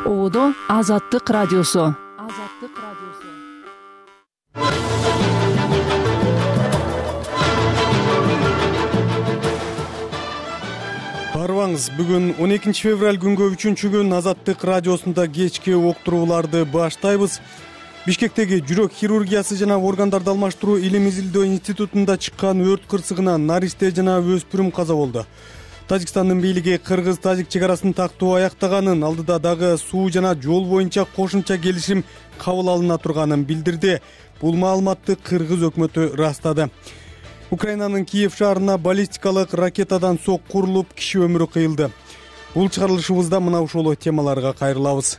Оодо Азаттык радиосу. Барбаңыз, бүгүн 12 февраль күнгө 3-күн Азаттык радиосунда кечки уктурууларды баштайбыз. Бишкектеги жүрөк хирургиясы жана органдарды алмаштыруу илим изилдөө институтунда чыккан өрт кырсыгынан наристе жана өспүрүм каза болду. Тажикстандын бийлиги кыргыз-тажик чек арасын тактоо аяктаганын, алдыда дагы суу жана жол боюнча кошумча келишим кабыл алына турганын билдирди. Бул маалыматты кыргыз өкмөтү ырастады. Украинанын Киев шаарына баллистикалык ракетадан сок курулуп, киши өмүрү кыйылды. Бул чыгарылышыбызда мына ушул темаларга кайрылабыз.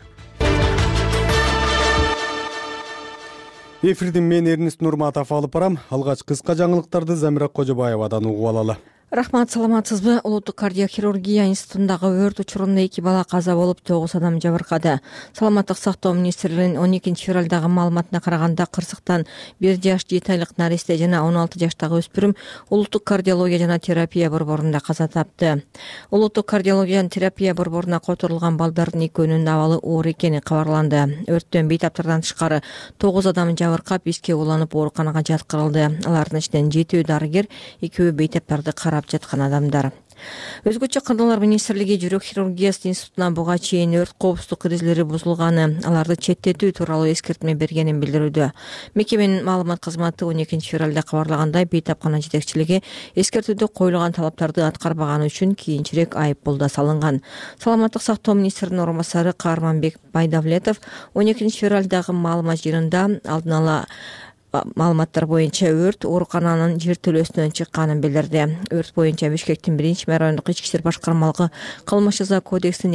Эфирдин мен Эрнест Нурматов алып барам. Алгач кыска жаңылыктарды Замира Кожобаевадан угуп алалы. Рахмат, саламатсызбы? Улуттук кардиохирургия институтундагы өрт учурунда 2 бала каза болуп, 9 адам жабыркады. Саламаттык сактоо министрлигинин 12 февралдагы маалыматына караганда, кырсыктан 1 жаш 7 айлык наристе жана 16 жаштагы өспүрүм улуттук кардиология жана терапия борборунда каза тапты. Улуттук кардиология жана терапия борборуна которулган балдардын экөөнүн абалы оор экени кабарланды. Өрттөн бейтаптардан тышкары 9 адам жабыркап, иске уланып ооруканага жаткырылды. Алардын ичинен 7 дарыгер, 2 бейтаптарды карап жаткан адамдар. Өзгөчө Кырдалар министрлиги жүрөк хирургиясы институтуна буга чейин өрт коопсуздук эрежелери бузулганы, аларды четтетүү тууралуу эскертме бергенин билдирүүдө. Мекеменин маалымат кызматы 12 февралда кабарлагандай, бейтапкана жетекчилиги эскертүүдө коюлган талаптарды аткарбаганы үчүн кийинчерээк айып пул да салынган. Саламаттык сактоо министринин орун басары Каарманбек Байдавлетов 12 февралдагы маалымат жыйынында алдын ала маалыматтар боюнча өрт оорукананын жертөлөсүнөн чыкканын билдирди. Өрт боюнча Бишкектин 1 райондук ички иштер башкармалыгы кылмыш жаза кодексинин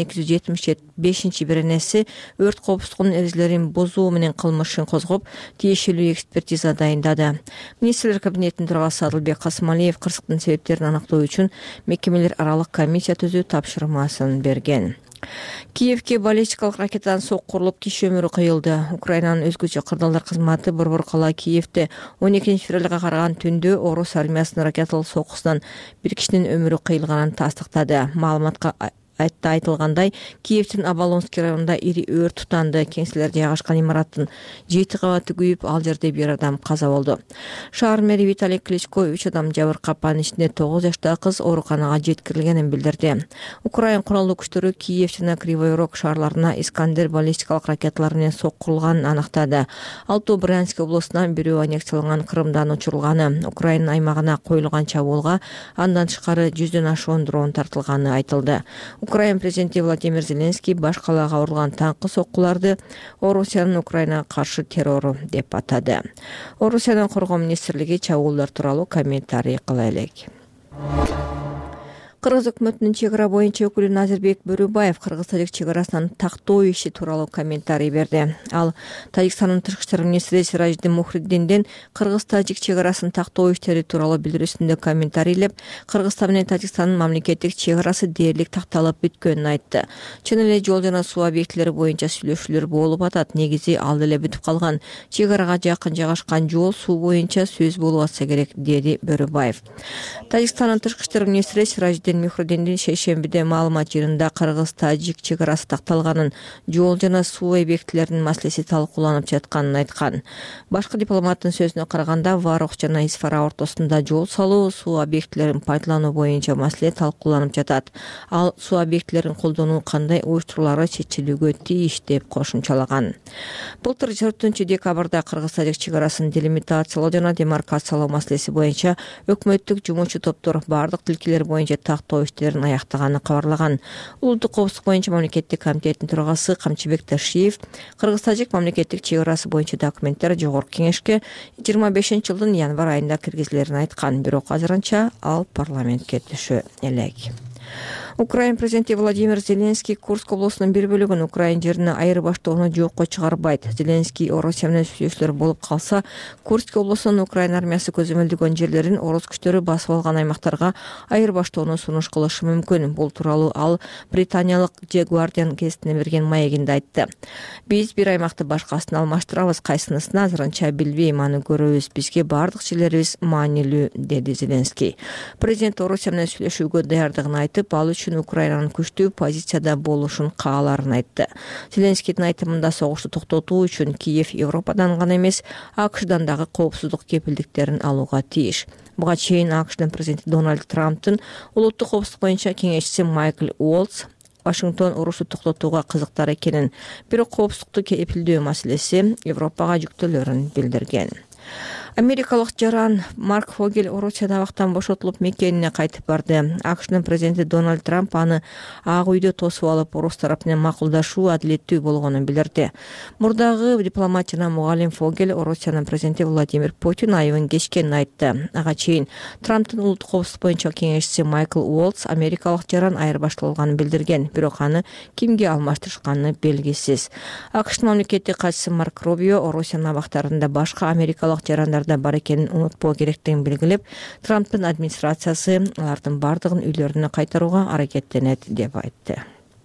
275 беренеси өрт коопсуздугунун эрежелерин бузуу менен кылмышын козгоп, тиешелүү экспертиза дайындады. Министрлер кабинетинин төрагасы Адылбек Касымалиев кырсыктын себептерин аныктоо үчүн мекемелер аралык комиссия түзүү тапшырмасын берген. Киевке баллистикалык ракетадан сок курулуп, киши өмүрү кыйылды. Украинанын өзгөчө кырдаалдар кызматы борбор кала Киевде 12 февралга караган түндө орус армиясынын ракеталык сокусунан 1 кишинин өмүрү кыйылганын тастыктады. Маалыматка айтылгандай, Киевдин Оболонский районунда ири өрт тутанды. Кеңселер жайгашкан имараттын 7 кабаты күйүп, ал жерде 1 адам каза болду. Шаар мэри Виталий Кличко 3 адам жабыркап, анын ичинде 9 жаштагы кыз ооруканага жеткирилгенин билдирди. Украин куралдуу күчтөрү Киев жана Кривой Рог шаарларына Искандер баллистикалык ракеталары менен сок курулганын аныктады. 6 Брянск облусунан, 1 аннексияланган Крымдан учурулганы. Украин аймагына коюлган чабуулга андан тышкары 100дөн ашуун дрон тартылганы айтылды. Украин президенти Владимир Зеленский баш калаага урулган таңкы соккуларды Орусиянын Украинага каршы террору деп атады. Орусиянын коргоо министрлиги чабуулдар тууралуу комментарий кыла элек. Кыргыз өкмөтүнүн чек ара боюнча өкүлү Назирбек Бөрүбаев кыргыз-тажик чек арасынын тактоо иши тууралуу комментарий берди. Ал Тажикстандын тышкы иштер министри Сиражиддин Мухриддинден кыргыз-тажик чек арасынын тактоо иштери тууралуу билдирүүсүндө комментарийлеп, Кыргызстан менен Тажикстандын мамлекеттик чек арасы дээрлик такталып бүткөнүн айтты. Чын эле жол жана суу объектилери боюнча сүйлөшүүлөр болуп атат. Негизи ал деле бүтүп калган. Чек арага жакын жайгашкан жол, суу боюнча сөз болуп атса керек, деди Бөрүбаев. Тажикстандын тышкы иштер министри Сиражиддин Мухриддиндин шейшембиде маалымат жыйынында кыргыз-тажик чек арасы такталганын, жол жана суу объектилеринин маселеси талкууланып жатканын айткан. Башкы дипломаттын сөзүнө караганда, Варух жана Исфара ортосунда жол салуу, суу объектилерин пайдалануу боюнча маселе талкууланып жатат. Ал суу объектилерин колдонуу кандай уюштуруулары чечилүүгө тийиш деп кошумчалаган. Былтыр 4-декабрда кыргыз-тажик чек арасын делимитациялоо жана демаркациялоо маселеси боюнча өкмөттүк жумушчу топтор бардык тилкелер боюнча тактоо иштерин аяктаганы кабарлаган. Улуттук коопсуздук боюнча мамлекеттик комитеттин төрагасы Камчыбек Ташиев кыргыз-тажик мамлекеттик чек арасы боюнча документтер жогорку кеңешке 25-жылдын январь айында киргизилерин айткан, бирок азырынча ал парламентке түшө элек. Украин президенти Владимир Зеленский Курск облусунун бир бөлүгүн Украин жерине айырбаштоону жокко чыгарбайт. Зеленский Орусия менен сүйлөшүүлөр болуп калса, Курск облусунун Украин армиясы көзөмөлдөгөн жерлерин орус күчтөрү басып алган аймактарга айырбаштоону сунуш кылышы мүмкүн. Бул тууралуу ал британиялык The Guardian гезитине берген маегинде айтты. Биз бир аймакты башкасына алмаштырабыз, кайсынысын азырынча билбейм, аны көрөбүз. Бизге бардык жерлерибиз маанилүү, деди Зеленский. Президент Орусия менен сүйлөшүүгө даярдыгын айтып, айтып, ал үчүн Украинанын күчтүү позицияда болушун кааларын айтты. Зеленскийдин айтымында согушту токтотуу үчүн Киев Европадан гана эмес, АКШдан дагы коопсуздук кепилдиктерин алууга тийиш. Буга чейин АКШдын президенти Дональд Трамптын улуттук коопсуздук боюнча кеңешчиси Майкл Уолтс Вашингтон урушту токтотууга кызыктар экенин, бирок коопсуздукту кепилдөө маселеси Европага жүктөлөрүн билдирген. Америкалык жаран Марк Фогель Орусияда абактан бошотулуп мекенине кайтып барды. АКШдын президенти Дональд Трамп аны Ак үйдө тосуп алып, орус тарап менен макулдашуу адилеттүү болгонун билдирди. Мурдагы дипломат жана мугалим Фогель Орусиянын президенти Владимир Путин айыбын кечкенин айтты. Ага чейин Трамптын улуттук коопсуздук боюнча кеңешчиси Майкл Уолтс америкалык жаран айырбашталганын билдирген, бирок аны кимге алмаштырышканы белгисиз. АКШдын мамлекеттик катчысы Марк Рубио Орусиянын абактарында башка америкалык жарандар бар экенин унутпоо керектигин белгилеп, Трамптын администрациясы алардын бардыгын үйлөрүнө кайтарууга аракеттенет деп айтты.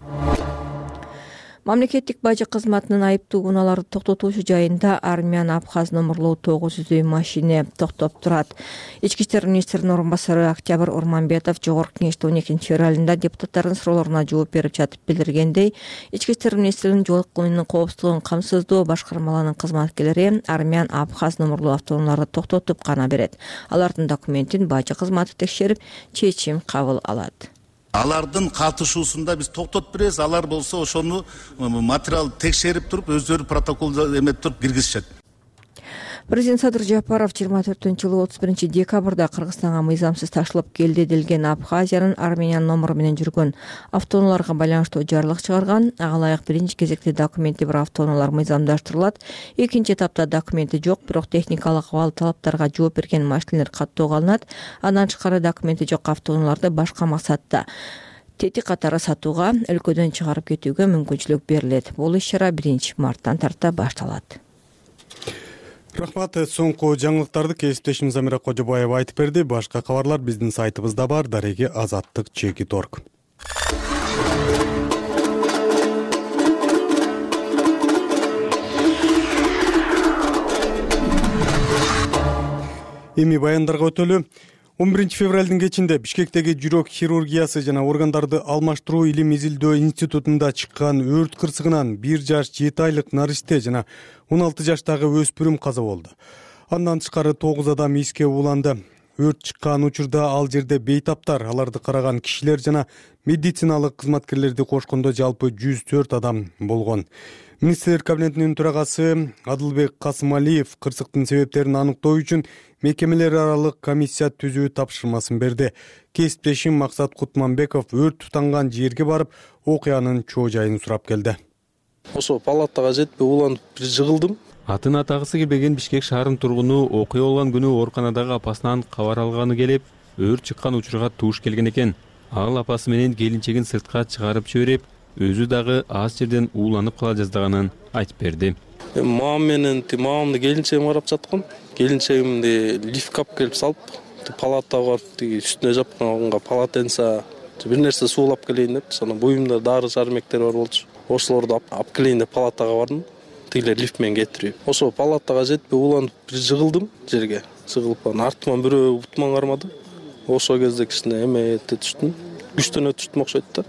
Мамлекеттик бажы кызматынын айыптуу унааларды токтотуучу жайында Армян Абхаз номерлуу 900 машине токтоп турат. Ички иштер министринин орун басары Октябрь Урманбетов Жогорку кеңеште 12 февралында депутаттардын суроолоруна жооп берип жатып билдиргендей, ички иштер министринин жол кылымынын коопсуздугун камсыздоо башкармаларынын кызматкерлери Армян Абхаз номерлуу автоунааларды токтотуп гана берет. Алардын документин бажы кызматы текшерип, чечим кабыл алат. Алардын катышуусунда биз токтотуп беребиз, алар болсо ошону материал текшерип туруп, өздөрү протокол эметип туруп киргизишет. Президент Садыр Жапаров 24-жылы 31 декабрда Кыргызстанга мыйзамсыз ташылып келди делген Абхазиянын Армениянын номеру менен жүргөн автоунааларга байланыштуу жарлык чыгарган. Ага ылайык биринчи кезекте документи бар автоунаалар мыйзамдаштырылат. Экинчи этапта документи жок, бирок техникалык абал талаптарга жооп берген машинелер каттоого алынат. Андан тышкары документи жок автоунааларды башка максатта тети катары сатууга, өлкөдөн чыгарып кетүүгө мүмкүнчүлүк берилет. Бул иш-чара 1-марттан тарта башталат. Рахмат, соңку жаңылыктарды кесиптешим Замира Кожобаева айтып берди. Башка кабарлар биздин сайтыбызда бар, дареги azattik.org. Эми баяндарга өтөлү. 11 февралдын кечинде Бишкектеги жүрөк хирургиясы жана органдарды алмаштыруу илим изилдөө институтунда чыккан өрт кырсыгынан 1 жаш 7 айлык наристе жана 16 жаштагы өспүрүм каза болду. Андан тышкары 9 адам иске ууланды. Өрт чыккан учурда ал жерде бейтаптар, аларды караган кишилер жана медициналык кызматкерлерди кошкондо жалпы 104 адам болгон. Министрлер кабинетинин төрагасы Адылбек Касымалиев кырсыктын себептерин аныктоо үчүн мекемелер аралык комиссия түзүү тапшырмасын берди. Кесиптешим Максат Кутманбеков өрт тутанган жерге барып, окуянын чоо жайын сурап келди. Ошо палатага жетпей уланып бир жыгылдым. Атын атагысы келбеген Бишкек шаарынын тургуну окуя болгон күнү ооруканадагы апасынан кабар алганы келип, өрт чыккан учурга туш келген экен. Ал апасы менен келинчегин сыртка чыгарып жиберип, өзү дагы аз жерден ууланып кала жаздаганын айтып берди. Мамам менен мамамды келинчегим карап жаткан. Келинчегимди лифтке алып келип салып, палатага барып, үстүнө жапканга полотенце бир нерсе суулап келейин деп, сонун буюмда дары жармектер бар болчу. Ошолорду алып келейин деп палатага бардым. Тигилер лифт менен кетирип. Ошо палатага жетпей уланып бир жыгылдым жерге. Жыгылып артыман бирөө бутман кармады. Ошол кезде кичине эмете түштүм. Күчтөнө түштүм окшойт да.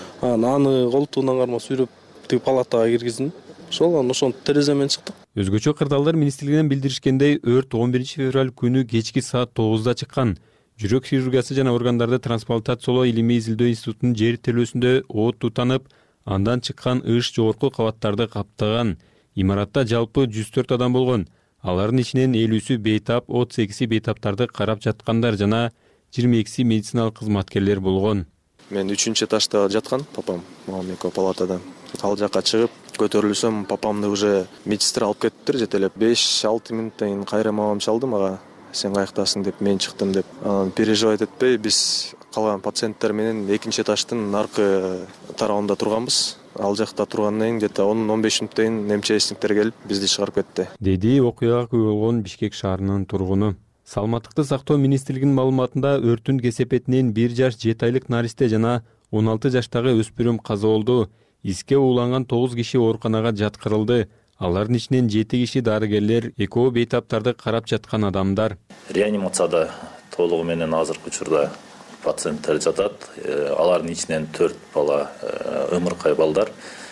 Аны колтугунан кармап сүйрөп тиги палатага киргиздим. Ошону терезе менен чыктык. Өзгөчө кырдаалдар министрлигинен билдиришкендей, өрт 11 февраль күнү кечки саат 9-да чыккан. Жүрөк хирургиясы жана органдарды трансплантациялоо илимий изилдөө институтунун жер тилөөсүндө от тутанып, андан чыккан ыш жогорку кабаттарды каптаган. Имаратта жалпы 104 адам болгон. Алардын ичинен 50-сү бейтап, 38-си бейтаптарды карап жаткандар жана 22-си медициналык кызматкерлер болгон. Мен 3-этажда жаткан, папам, мамам экөө палатада. Ал жака чыгып көтөрүлсөм, папамды уже медсестра алып кетиптир, жетелеп 5-6 мүнөттөн кийин кайра мамам чалды мага. Сен каяктасың деп, мен чыктым деп. Переживать этпей, биз калган пациенттер менен 2-этаждын наркы тарабында турганбыз. Ал жакта тургандан кийин где-то 10-15 мүнөттөн кийин немчесиңдер келип бизди чыгарып кетти. Деди окуяга күбө болгон Бишкек шаарынын тургуну. Саламаттыкты сактоо министрлигинин маалыматында өрттүн кесепетинен 1 жаш 7 айлык наристе жана 16 жаштагы өспүрүм каза болду. Иске ууланган 9 киши ооруканага жаткырылды. Алардын ичинен 7 киши дарыгерлер, экөө бейтаптарды карап жаткан адамдар. Реанимацияда толугу менен азыркы учурда пациенттер жатат. Алардын ичинен 4 бала ымыркай балдар,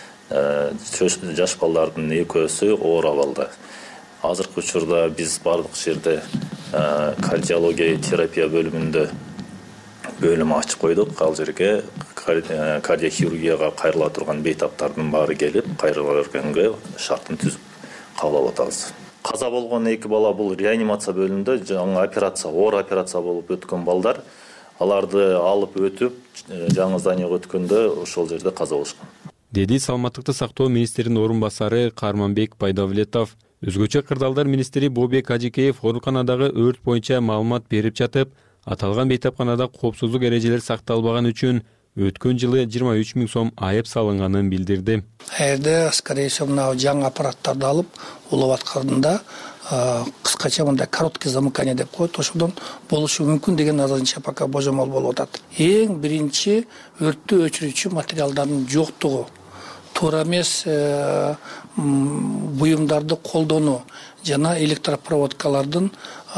жаш балдардын экөөсү оор абалда. Азыркы учурда биз бардык жерде кардиология терапия бөлүмүндө бөлүм ачып койдук. Ал жерге кардиохирургияга кайрыла турган бейтаптардын баары келип, кайрыла бергенге шартын түзүп кабыл алып атабыз. Каза болгон 2 бала бул реанимация бөлүмүндө жаңы операция, оор операция болуп өткөн балдар. Аларды алып өтүп, жаңы зданияга өткөндө ошол жерде каза болушкан. Деди Саламаттыкты сактоо министринин орун басары Карманбек Пайдавлетов. Өзгөчө кырдаалдар министри Бобек Ажикеев ооруканадагы өрт боюнча маалымат берип жатып, аталган бейтапканада коопсуздук эрежелери сакталбаган үчүн өткөн жылы 23 000 сом айып салынганын билдирди. Эрде, скорее всего, мына жаңы аппараттарды алып, улап атканда кыскача мындай короткий замыкание деп коет, ошодон болушу мүмкүн деген азырынча пока божомол болуп атат. Эң биринчи өрттү өчүрүүчү материалдардын жоктугу, туура эмес буюмдарды колдонуу жана электропроводкалардын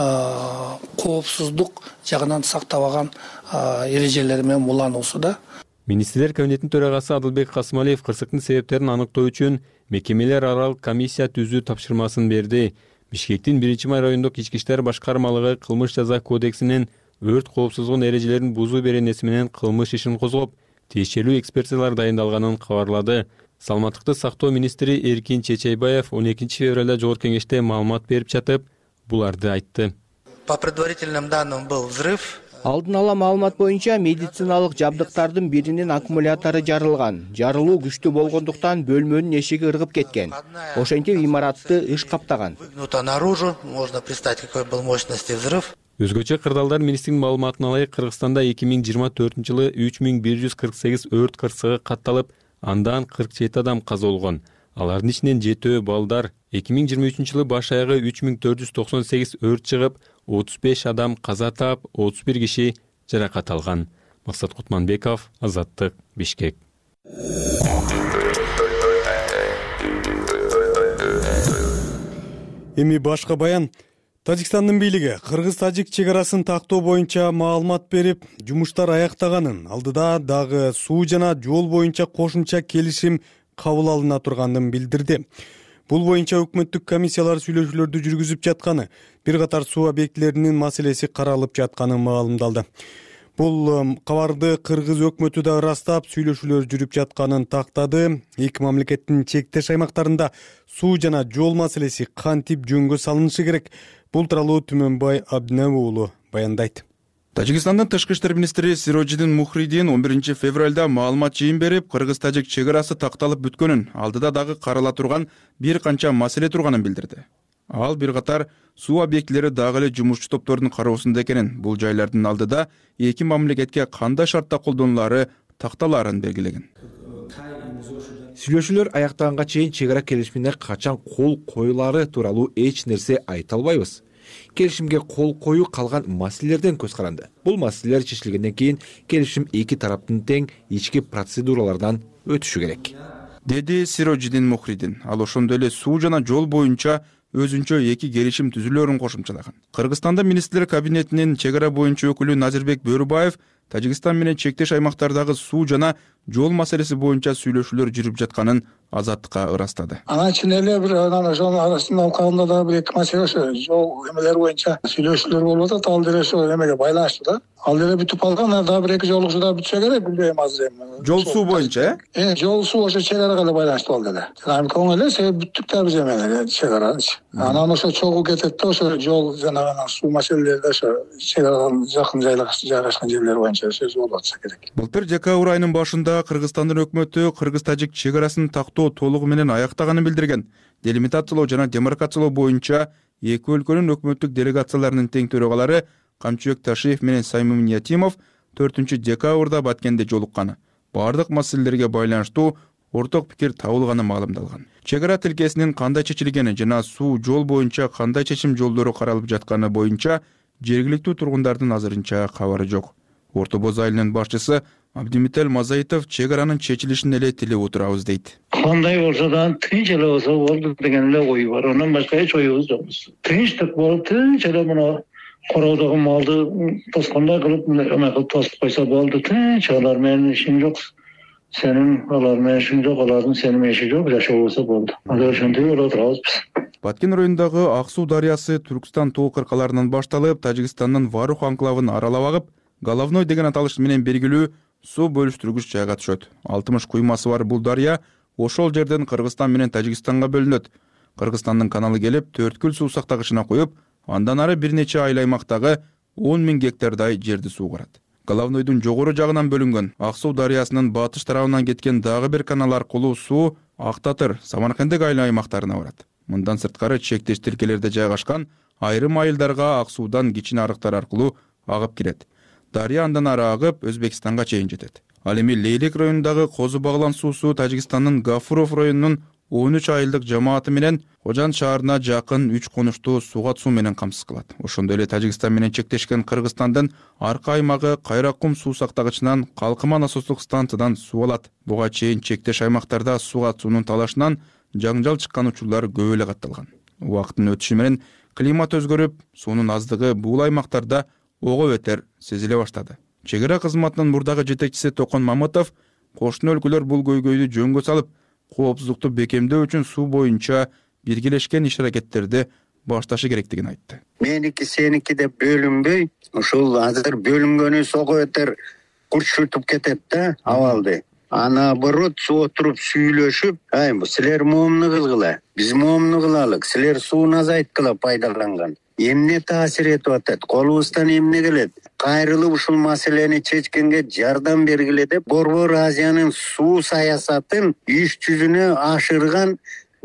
коопсуздук жагынан сактабаган эрежелери менен улануусу да. Министрлер кабинетинин төрагасы Адылбек Касымалиев кырсыктын себептерин аныктоо үчүн мекемелер аралык комиссия түзүү тапшырмасын берди. Бишкектин 1-май райондук ички иштер башкармалыгы кылмыш жаза кодексинин өрт коопсуздугунун эрежелерин бузуу беренеси менен кылмыш ишин козгоп, тиешелүү экспертизалар дайындалганын кабарлады. Саламаттыкты сактоо министри Эркин Чечейбаев 12 февралда жогорку кеңеште маалымат берип жатып, буларды айтты. По предварительным данным был взрыв. Алдын ала маалымат боюнча медициналык жабдыктардын биринин аккумулятору жарылган. Жарылуу күчтүү болгондуктан бөлмөнүн эшиги ыргып кеткен. Ошентип имаратты ыш каптаган. Наружу можно представить, какой был мощности взрыв. Өзгөчө кырдаалдар министринин маалыматына ылайык Кыргызстанда 2024 жылы 3148 өрт кырсыгы катталып, андан 47 адам каза болгон. Алардын ичинен 7 балдар. 2023 жылы баш аягы 3498 өрт чыгып, 35 адам каза таап, 31 киши жаракат алган. Максат Кутманбеков, Азаттык, Бишкек. Эми башка баян. Тажикстандын бийлиги кыргыз-тажик чек арасын тактоо боюнча маалымат берип, жумуштар аяктаганын, алдыда дагы суу жана жол боюнча кошумча келишим кабыл алына турганын билдирди. Бул боюнча өкмөттүк комиссиялар сүйлөшүүлөрдү жүргүзүп жатканы, бир катар суу объектилеринин маселеси каралып жатканы маалымдалды. Бул кабарды кыргыз өкмөтү да ырастап, сүйлөшүүлөр жүрүп жатканын тактады. Эки мамлекеттин чектеш аймактарында суу жана жол маселеси кантип жөнгө салынышы керек? Бул тууралуу Түмөнбай Абдиневи уулу баяндайт. Тажикстандын тышкы иштер министри Сироджидин Мухридин 11 февралда маалымат жыйын берип, кыргыз-тажик чек арасы такталып бүткөнүн, алдыда дагы карала турган бир канча маселе турганын билдирди. Ал бир катар суу объектилери дагы эле жумушчу топтордун кароосунда экенин, бул жайлардын алдыда эки мамлекетке кандай шартта колдонулары такталаарын белгилеген. Сүйлөшүүлөр аяктаганга чейин чек ара келишимине качан кол коюлары тууралуу эч нерсе айта албайбыз. Келишимге кол коюу калган маселелерден көз каранды. Бул маселелер чечилгенден кийин келишим эки тараптын тең ички процедуралардан өтүшү керек, деди Сироджидин Мухридин. Ал ошондой эле суу жана жол боюнча өзүнчө эки келишим түзүлөрүн кошумчалаган. Кыргызстанда министрлер кабинетинин чек ара боюнча өкүлү Назирбек Бөрүбаев Тажикстан менен чектеш аймактардагы суу жана жол маселеси боюнча сүйлөшүүлөр жүрүп жатканын Азаттыкка ырастады. Анан ичинде эле бир ошонун арасында алкагында да бир эки маселе жол эмелери боюнча сүйлөшүүлөр болуп атат. Ал деле ошо эмеге байланыштуу да. Ал деле бүтүп калган, дагы бир эки жолугушуу да бүтсө керек, билбейм азыр эми. Жол суу боюнча, жол суу ошо чек арага эле байланыштуу ал деле. Жана көңүл эле себеп бүттүк да биз эмелер чек арачы. Анан ошо чогуу кетет да, ошо жол жана суу маселелери ошо чек арадан жакын жайгашкан жерлер боюнча сөз болуп атса керек. Былтыр декабрь айынын башында Кыргызстандын өкмөтү кыргыз-тажик чек арасын тактоо толугу менен аяктаганын билдирген. Делимитациялоо жана демаркациялоо боюнча эки өлкөнүн өкмөттүк делегацияларынын тең төрагалары Камчыбек Ташиев менен Саймим Ниятимов 4 декабрда Баткенде жолукканы, бардык маселелерге байланыштуу орток пикир табылганы маалымдалган. Чек ара тилкесинин кандай чечилгени жана суу жол боюнча кандай чечим жолдору каралып жатканы боюнча жергиликтүү тургундардын азырынча кабары жок. Орто Боз айылынын башчысы Абдимител Мазаитов чек аранын чечилишин эле тилеп отурабыз дейт. Кандай болсо да тынч эле болсо болду деген эле ой бар. Андан башка эч оюбуз жок. Тынчтык болуп, тынч эле мына короодогу малды тоскондой кылып эме кылып тосуп койсо болду. Тынч, алар менин ишим жок. Сенин алар менен ишиң жок, алардын сени менен иши жок, жашоо болсо болду. Анда ошентип эле отурабыз биз. Баткен районундагы Ак Суу дарыясы Түркстан тоо кыркаларынан башталып, Тажикстандын Варух анклавын аралап агып, Головной деген аталыш менен белгилүү суу бөлүштүргүч жайга түшөт. 60 куймасы бар бул дарыя ошол жерден Кыргызстан менен Тажикстанга бөлүнөт. Кыргызстандын каналы келип, Төрткүл суу сактагычына коюп, андан ары бир нече айыл аймактагы 10 000 гектардай жерди суугарат. Головнойдун жогору жагынан бөлүнгөн Ак Суу дарыясынын батыш тарабынан кеткен дагы бир канал аркылуу суу Ак Татыр, Самаркандек айыл аймактарына барат. Мындан сырткары чектеш тилкелерде жайгашкан айрым айылдарга Ак Суудан кичине арыктар аркылуу агып кирет. Дарыя андан ары агып Өзбекстанга чейин жетет. Ал эми Лейлек районундагы Козу Баглан суусу Тажикстандын Гафуров районунун 13 айылдык жамааты менен Кожан шаарына жакын 3 конушту сууга суу менен камсыз кылат. Ошондой эле Тажикстан менен чектешкен Кыргызстандын арка аймагы Кайраккум суу сактагычынан Калкыма насостук станциядан суу алат. Буга чейин чектеш аймактарда сууга суунун талашынан жаңжал чыккан учурлар көп эле катталган. Убакыттын өтүшү менен климат өзгөрүп, суунун аздыгы бул аймактарда ого бетер сезиле баштады. Чек ара кызматынын мурдагы жетекчиси Токон Мамытов кошуна өлкөлөр бул көйгөйдү жөнгө салып, коопсуздукту бекемдөө үчүн суу боюнча биргелешкен иш-аракеттерди башташы керектигин айтты. Меники сеники деп бөлүнбөй, ушул азыр бөлүнгөнү ого бетер курчутуп кетет да абалды. Наоборот, отуруп сүйлөшүп, силер моомну кылгыла, биз моомну кылалык, силер сууну азайткыла пайдаланган. Эмне таасир этип атат, колубуздан эмне келет? Кайрылып ушул маселени чечкенге жардам бергиле деп Борбор Азиянын суу саясатын иш жүзүнө ашырган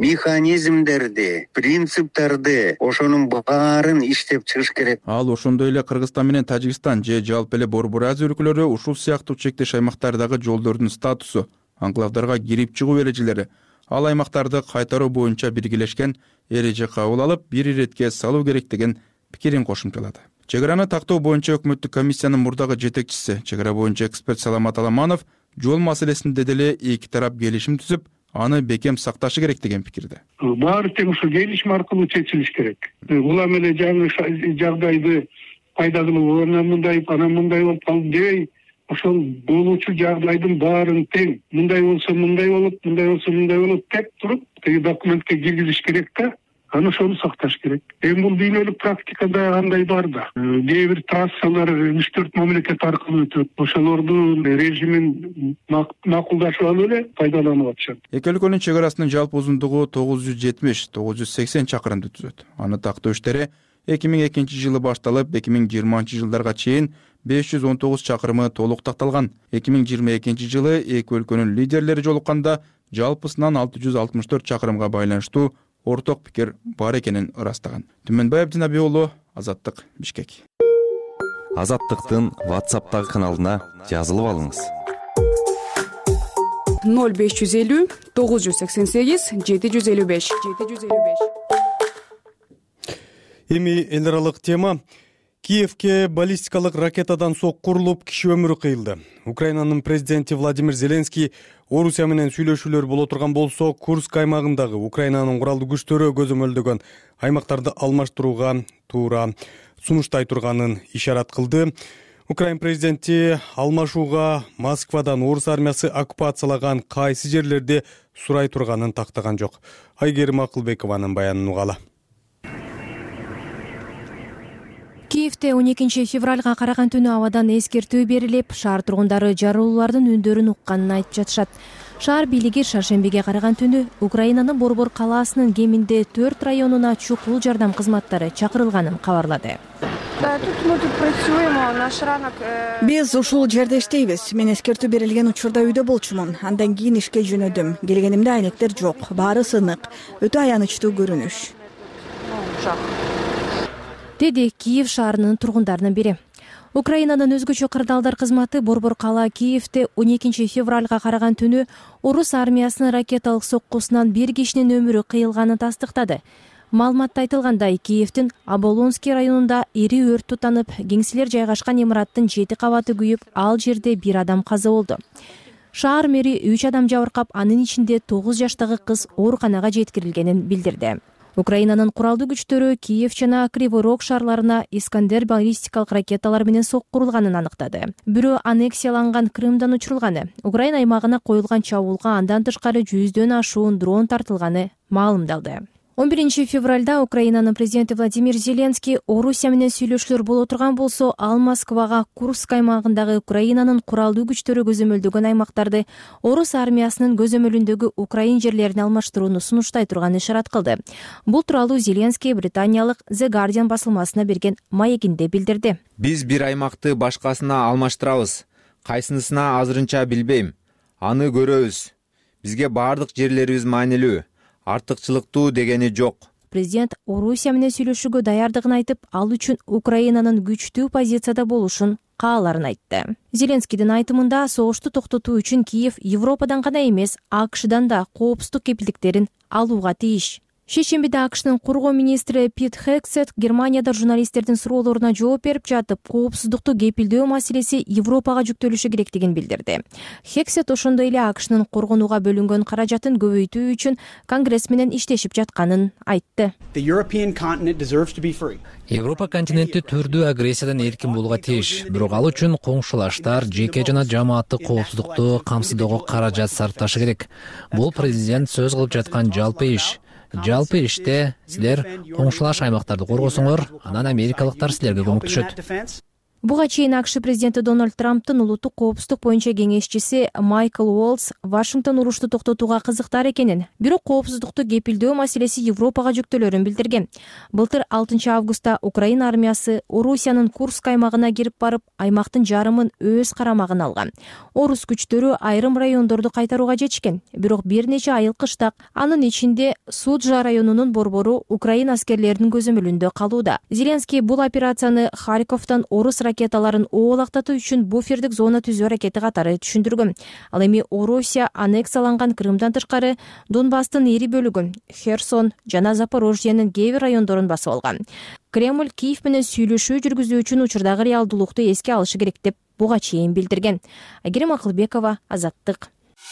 механизмдерди, принциптарды, ошонун баарын иштеп чыгыш керек. Ал ошондой эле Кыргызстан менен Тажикстан же жалпы эле Борбор Азия өлкөлөрү ушул сыяктуу чектеш аймактардагы жолдордун статусу, анклавдарга кирип чыгуу эрежелери, ал аймактарды кайтаруу боюнча биргелешкен эреже кабыл алып, бир иретке салуу керек деген пикирин кошумчалады. Чек араны тактоо боюнча өкмөттүк комиссиянын мурдагы жетекчиси, чек ара боюнча эксперт Саламат Аламанов жол маселесинде деле эки тарап келишим түзүп, аны бекем сакташы керек деген пикирде. Баары тең ушул келишим аркылуу чечилиш керек. Улам эле жаңы жагдайды пайда кылып, анан мындай болуп калды дебей, ошол болуучу жагдайдын баарын тең мындай болсо мындай болот, мындай болсо мындай болот деп туруп, тиги документке киргизиш керек да. Аны ошону сакташ керек. Эми бул дүйнөлүк практикада кандай бар да. Кээ бир трассалар 3-4 мамлекет аркылуу өтөт. Ошолордун режимин макулдашып алып эле пайдаланып атышат. Эки өлкөнүн чек арасынын жалпы узундугу 970-980 чакырымды түзөт. Аны тактоо иштери 2002 жылы башталып, 2020 жылдарга чейин 519 чакырымы толук такталган. 2022 жылы эки өлкөнүн лидерлери жолукканда жалпысынан 664 чакырымга байланыштуу орток пикир бар экенин ырастаган. Түмөнбай Абдинабий уулу, Азаттык, Бишкек. Азаттыктын WhatsApp'тагы каналына жазылып алыңыз. 0550 988 755 755. Эми эл аралык тема. Киевке баллистикалык ракетадан сок курулуп, киши өмүрү кыйылды. Украинанын президенти Владимир Зеленский Орусия менен сүйлөшүүлөр боло турган болсо, Курск аймагындагы Украинанын куралдуу күчтөрү көзөмөлдөгөн аймактарды алмаштырууга туура сунуштай турганын ишарат кылды. Украин президенти алмашууга Москвадан орус армиясы оккупациялаган кайсы жерлерди сурай турганын тактаган жок. Айгерим Акылбекованын баянын угалы. Киевде 12 февралга караган түнү абадан эскертүү берилип, шаар тургундары жарылуулардын үндөрүн укканын айтып жатышат. Шаар бийлиги шаршембиге караган түнү Украинанын Борбор калаасынын кеминде 4 районуна чукул жардам кызматтары чакырылганын кабарлады. Биз ушул жерде иштейбиз. Мен эскертүү берилген учурда үйдө болчумун. Андан кийин ишке жөнөдүм. Келгенимде айнектер жок. Баары сынык. Өтө аянычтуу көрүнүш. Деди Киев шаарынын тургундарынын бири. Украинанын өзгөчө кырдаалдар кызматы Борбор кала Киевде 12 февралга караган түнү орус армиясынын ракеталык соккусунан бир кишинин өмүрү кыйылганын тастыктады. Маалыматта айтылгандай, Киевдин Оболонский районунда ири өрт тутанып, кеңселер жайгашкан имараттын 7 кабаты күйүп, ал жерде бир адам каза болду. Шаар мэри 3 адам жабыркап, анын ичинде 9 жаштагы кыз ооруканага жеткирилгенин билдирди. Украинанын куралдуу күчтөрү Киев жана Кривой Рог шаарларына Искандер баллистикалык ракеталар менен соккурулганын аныктады. Бирөө аннексияланган Крымдан учурулганы, Украина аймагына коюлган чабуулга андан тышкары 100дөн ашуун дрон тартылганы маалымдалды. 11 февралда Украинанын президенти Владимир Зеленский Орусия менен сүйлөшүүлөр боло турган болсо, ал Москвага Курск аймагындагы Украинанын куралдуу күчтөрү көзөмөлдөгөн аймактарды Орус армиясынын көзөмөлүндөгү Украин жерлерине алмаштырууну сунуштай турганын ишарат кылды. Бул тууралуу Зеленский британиялык The Guardian басылмасына берген маегинде билдирди. Биз бир аймакты башкасына алмаштырабыз. Кайсынысына азырынча билбейм. Аны көрөбүз. Бизге бардык жерлерибиз маанилүү. Артыкчылыктуу дегени жок. Президент Орусия менен сүйлөшүүгө даярдыгын айтып, ал үчүн Украинанын күчтүү позицияда болушун кааларын айтты. Зеленскийдин айтымында согушту токтотуу үчүн Киев Европадан гана эмес, АКШдан да коопсуздук кепилдиктерин алууга тийиш. Шейшембиде АКШнын коргоо министри Пит Хексет Германияда журналисттердин суроолоруна жооп берип жатып, коопсуздукту кепилдөө маселеси Европага жүктөлүшү керектигин билдирди. Хексет ошондой эле АКШнын коргонууга бөлүнгөн каражатын көбөйтүү үчүн Конгресс менен иштешип жатканын айтты. Европа континенти түрдүү агрессиядан эркин болууга тийиш. Бирок ал үчүн коңшулаштар жеке жана жамааттык коопсуздукту камсыздоого каражат сарпташы керек. Бул президент сөз кылып жаткан жалпы иш. Жалпы иште силер коңшулаш аймактарды коргосоңор, анан америкалыктар силерге көмөктөшөт. Буга чейин АКШ президенти Дональд Трамптын улуттук коопсуздук боюнча кеңешчиси Майкл Уолтс Вашингтон урушту токтотууга кызыктар экенин, бирок коопсуздукту кепилдөө маселеси Европага жүктөлөрүн билдирген. Былтыр 6 августта Украина армиясы Орусиянын Курск аймагына кирип барып, аймактын жарымын өз карамагына алган. Орус күчтөрү айрым райондорду кайтарууга жетишкен, бирок бир нече айыл кыштак, анын ичинде Суджа районунун борбору Украина аскерлеринин көзөмөлүндө калууда. Зеленский бул операцияны Харьковдон орус ракеталарын оолактатуу үчүн буфердик зона түзүү аракети катары түшүндүргөн. Ал эми Орусия аннексияланган Крымдан тышкары Донбасстын эри бөлүгүн, Херсон жана Запорожьенин кээ бир райондорун басып алган. Кремль Киев менен сүйлөшүү жүргүзүү үчүн учурдагы реалдуулукту эске алышы керек деп буга чейин билдирген. Айгерим Акылбекова, Азаттык.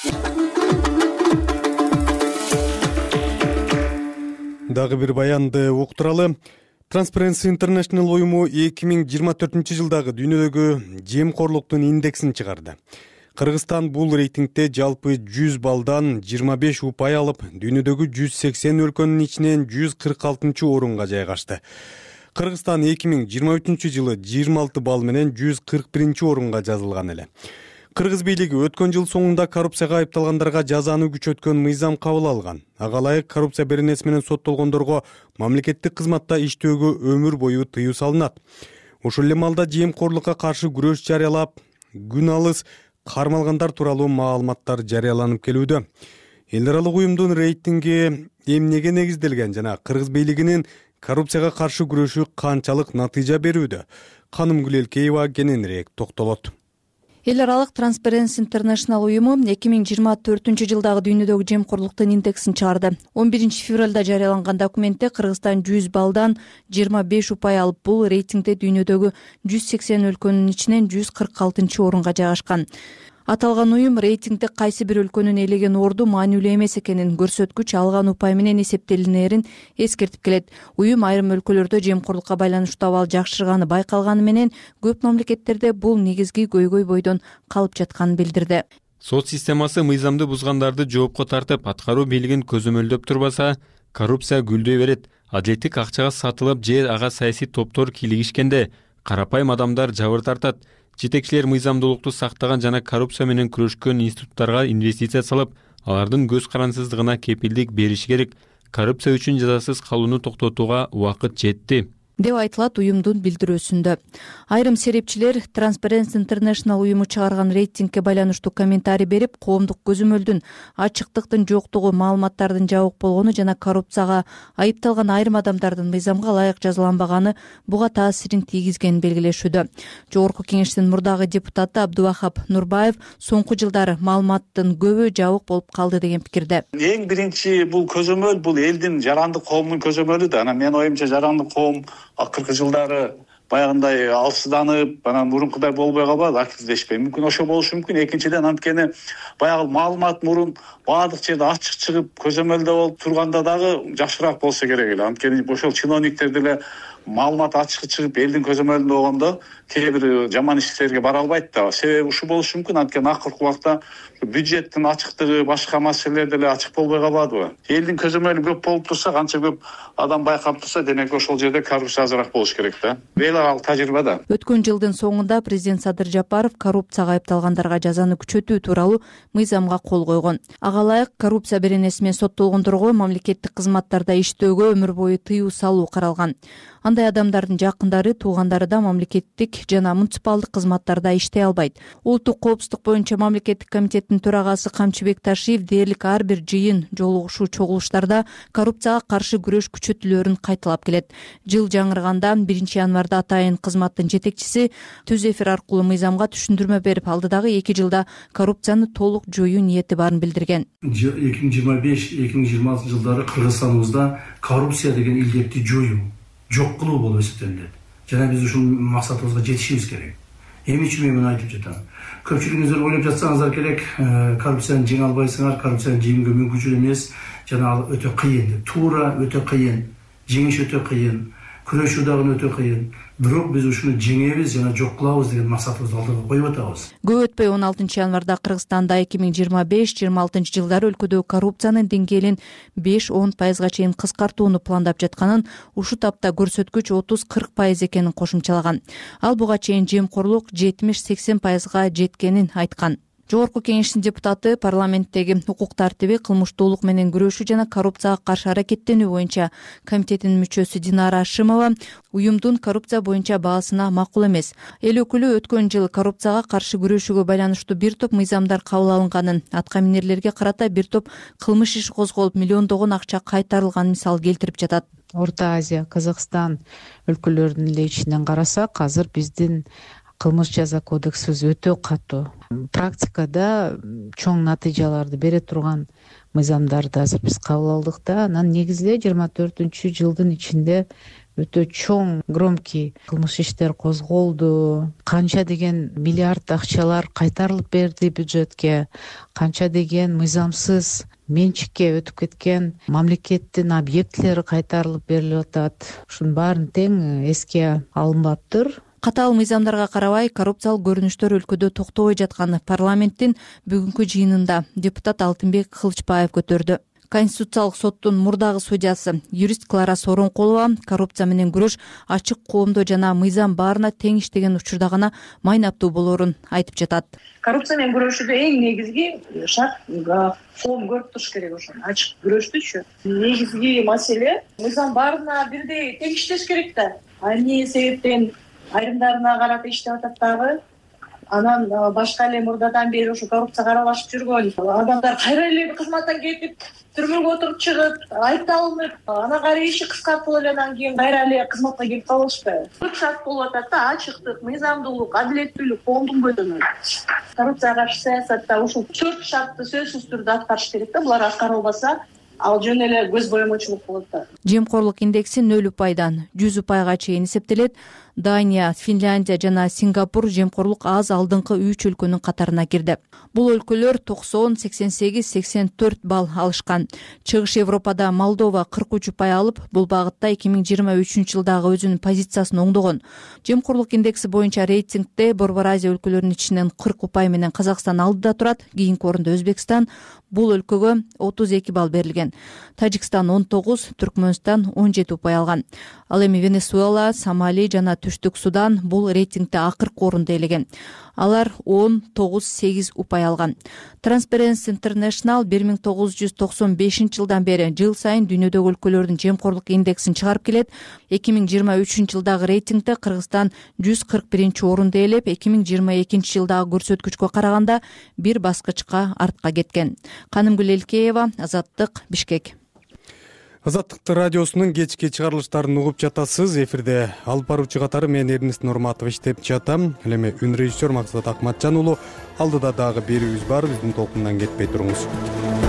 Дагы бир баянды уктуралы. Transparency International уюму 2024-жылдагы дүйнөдөгү жемкорлуктун индексин чыгарды. Кыргызстан бул рейтингде жалпы 100 балдан 25 упай алып, дүйнөдөгү 180 өлкөнүн ичинен 146 орунга жайгашты. Кыргызстан 2023-жылы 26 балл менен 141 орунга жазылган эле. Кыргыз бийлиги өткөн жыл соңунда коррупцияга айыпталгандарга жазаны күчөткөн мыйзам кабыл алган. Ага ылайык коррупция беренеси менен соттолгондорго мамлекеттик кызматта иштөөгө өмүр бою тыюу салынат. Ошол эле маалда жемкорлукка каршы күрөш жарыялап, күн алыс кармалгандар тууралуу маалыматтар жарыяланып келүүдө. Эл аралык уюмдун рейтинги эмнеге негизделген жана Кыргыз бийлигинин коррупцияга каршы күрөшү канчалык натыйжа берүүдө? Каным Гүлелкеева кененирээк токтолот. Эл аралык Transparency International уюму 2024-жылдагы дүйнөдөгү жемкорлуктун индексин чыгарды. 11 февралда жарыяланган документте Кыргызстан 100 балдан 25 упай алып, бул рейтингде дүйнөдөгү 180 өлкөнүн ичинен 146 орунга жайгашкан. Аталган уюм рейтингде кайсы бир өлкөнүн ээлеген орду маанилүү эмес экенин, көрсөткүч алган упай менен эсептелинерин эскертип келет. Уюм айрым өлкөлөрдө жемкорлукка байланыштуу абал жакшырганы байкалганы менен, көп мамлекеттерде бул негизги көйгөй бойдон калып жатканын билдирди. Сот системасы мыйзамды бузгандарды жоопко тартып, аткаруу бийлигин көзөмөлдөп турбаса, коррупция гүлдөй берет. Адилеттик акчага сатылып же ага саясий топтор кийлигишкенде карапайым адамдар жабыр тартат. Жетекчилер мыйзамдуулукту сактаган жана коррупция менен күрөшкөн институттарга инвестиция салып, алардын көз карансыздыгына кепилдик бериши керек. Коррупция үчүн жазасыз калууну токтотууга убакыт жетти деп айтылат уюмдун билдирүүсүндө. Айрым серепчилер Transparency International уюму чыгарган рейтингке байланыштуу комментарий берип, коомдук көзөмөлдүн, ачыктыктын жоктугу, маалыматтардын жабык болгону жана коррупцияга айыпталган айрым адамдардын мыйзамга ылайык жазаланбаганы буга таасирин тийгизгенин белгилешүүдө. Жогорку кеңештин мурдагы депутаты Абдубахап Нурбаев соңку жылдары маалыматтын көбү жабык болуп калды деген пикирде. Эң биринчи бул көзөмөл бул элдин жарандык коомдун көзөмөлү да. Анан менин оюмча жарандык коом акыркы жылдары баягындай алсызданып анан мурункудай болбой калбады, акилдешпей. Мүмкүн ошо болушу мүмкүн. Экинчиден, анткени баягы маалымат мурун баардык жерде ачык чыгып, көзөмөлдө болуп турганда дагы жакшыраак болсо керек эле. Анткени ошол чиновниктер деле маалымат ачык чыгып, элдин көзөмөлүндө болгондо кээ бир жаман иштерге бара албайт да. Себеби ушул болушу мүмкүн. Анткени акыркы убакта бюджеттин ачыктыгы, башка маселелер деле ачык болбой калбадыбы? Элдин көзөмөлү көп болуп турса, канча көп адам байкап турса, демек ошол жерде коррупция азыраак болуш керек да. Ал тажрыйба да. Өткөн жылдын соңунда президент Садыр Жапаров коррупцияга айыпталгандарга жазаны күчөтүү тууралуу мыйзамга кол койгон. Ага ылайык коррупция беренеси менен соттолгондорго мамлекеттик кызматтарда иштөөгө өмүр бою тыюу салуу каралган. Андай адамдардын жакындары, туугандары да мамлекеттик жана муниципалдык кызматтарда иштей албайт. Улуттук коопсуздук боюнча мамлекеттик комитеттин төрагасы Камчыбек Ташиев дээрлик ар бир жыйын жолугушуу чогулуштарда коррупцияга каршы күрөш күчөтүлөөрүн кайталап келет. Жыл жаңырганда 1 январда атайын кызматтын жетекчиси түз эфир аркылуу мыйзамга түшүндүрмө берип, алдыдагы 2 жылда коррупцияны толук жоюу ниети барын билдирген. 2025-2026 жылдары Кыргызстаныбызда коррупция деген илдетти жоюу, жок кылуу болуп эсептелет. Жана биз ушул максатыбызга жетишибиз керек. Эми үчүн мен айтып жатам. Көпчүлүгүңүздөр ойлоп жатсаңыздар керек, коррупцияны жеңе албайсыңар, коррупцияны жеңүүгө мүмкүнчүл эмес, жана ал өтө кыйын деп. Туура өтө кыйын, жеңиш өтө кыйын, күрөшүү дагы өтө кыйын. Бирок биз ушуну жеңебиз жана жок кылабыз деген максатыбызды алдыга коюп атабыз. Көп өтпөй 16 январда Кыргызстанда 2025-26 жылдары өлкөдө коррупциянын деңгээлин 5-10% чейин кыскартууну пландап жатканын, ушул тапта көрсөткүч 30-40% экенин кошумчалаган. Ал буга чейин жемкорлук 70-80% жеткенин айткан. Жогорку кеңештин депутаты парламенттеги укук тартиби, кылмыштуулук менен күрөшүү жана коррупцияга каршы аракеттенүү боюнча комитетинин мүчөсү Динара Ашимова уюмдун коррупция боюнча баасына макул эмес. Эл өкүлү өткөн жыл коррупцияга каршы күрөшүүгө байланыштуу бир топ мыйзамдар кабыл алынганын, атка минерлерге карата бир топ кылмыш иши козголуп, миллиондогон акча кайтарылганын мисал келтирип жатат. Орто Азия, Казакстан өлкөлөрүнүн эле ичинен карасак, азыр биздин кылмыш жаза кодексибиз өтө катуу. Практикада чоң натыйжаларды бере турган мыйзамдарды азыр биз кабыл алдык да. Анан негизде 24-жылдын ичинде өтө чоң, громкий кылмыш иштер козголду. Канча деген миллиард акчалар кайтарылып берди бюджетке, канча деген мыйзамсыз менчикке өтүп кеткен мамлекеттин объектилери кайтарылып берилип атат. Ушунун баарын тең эске алынбаптыр. Катаал мыйзамдарга карабай, коррупциялык көрүнүштөр өлкөдө токтобой жатканы парламенттин бүгүнкү жыйынында депутат Алтынбек Кылычбаев көтөрдү. Конституциялык соттун мурдагы судьясы юрист Клара Соронкулова коррупция менен күрөш ачык коомдо жана мыйзам баарына тең иштеген учурда гана майнаптуу болоорун айтып жатат. Коррупция менен күрөшүүдө эң негизги шарт коом көрүп туруш керек ошону. Ачык күрөштүчү. Негизги маселе мыйзам баарына бирдей тең иштеш керек да. Эмне себептен айрымдарына карата иштеп атат дагы. Анан башка эле мурдадан бери ушу коррупцияга аралашып жүргөн адамдар кайра эле кызматтан кетип, түрмөгө отуруп чыгып, айыпталынып, анан кайра иши кыскартылып эле анан кийин кайра эле кызматка келип калышпайбы? Көп шарт болуп атат да, ачыктык, мыйзамдуулук, адилеттүүлүк, коомдун көзөмөлү. Коррупцияга каршы саясатта ушул 4 шартты сөзсүз түрдө аткарыш керек да. Булар аткарылбаса, ал жөн эле көз боемочулук болот да. Жемкорлук индекси 0%дан 100%га чейин эсептелет. Дания, Финляндия жана Сингапур жемкорлук аз алдыңкы 3 өлкөнүн катарына кирди. Бул өлкөлөр 90, 88, 84 балл алышкан. Чыгыш Европада Молдова 43% алып, бул багытта 2023 жылдагы өзүнүн позициясын оңдогон. Жемкорлук индекси боюнча рейтингде Борбор Азия өлкөлөрүнүн ичинен 40% менен Казакстан алдыда турат. Кийинки орунда Өзбекстан. Бул өлкөгө 32 балл берилген. Тажикстан 19, Түркмөнстан 17% алган. Ал эми Венесуэла, Сомали жана Түштүк Судан бул рейтингде акыркы орунду ээлеген. Алар 10-9-8% алган. Transparency International 1995 жылдан бери жыл сайын дүйнөдөгү өлкөлөрдүн жемкорлук индексин чыгарып келет. 2023 жылдагы рейтингде Кыргызстан 141-орунду ээлеп, 2022 жылдагы көрсөткүчкө караганда бир баскычка артка кеткен. Канымгүл Элкеева, Азаттык, Бишкек. Азаттык радиосунун кечки чыгарылыштарын угуп жатасыз. Эфирде алып баруучу катары мен Эрнест Нурматов иштеп жатам. Ал эми үн режиссер Максат Акматжан уулу. Алдыда дагы берүүбүз бар. Биздин толкундан кетпей туруңуз.